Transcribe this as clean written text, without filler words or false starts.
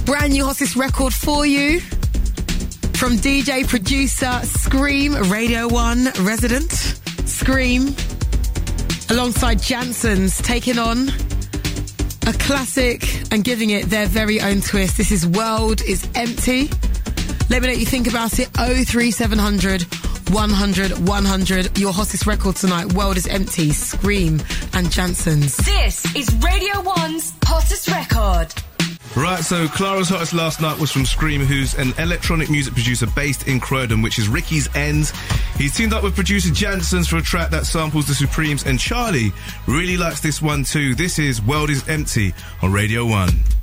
Brand new hottest record for you from DJ producer Scream, Radio 1 resident Scream, alongside Jansons, taking on a classic and giving it their very own twist. This is World is Empty. Let me know what you think about it. 03700 100 100. Your hottest record tonight, World is Empty, Scream and Jansons. This is Radio 1's hottest record. Right, so Clara's hottest last night was from Scream, who's an electronic music producer based in Croydon, which is Ricky's End. He's teamed up with producer Jansons for a track that samples the Supremes, and Charlie really likes this one too. This is World is Empty on Radio 1.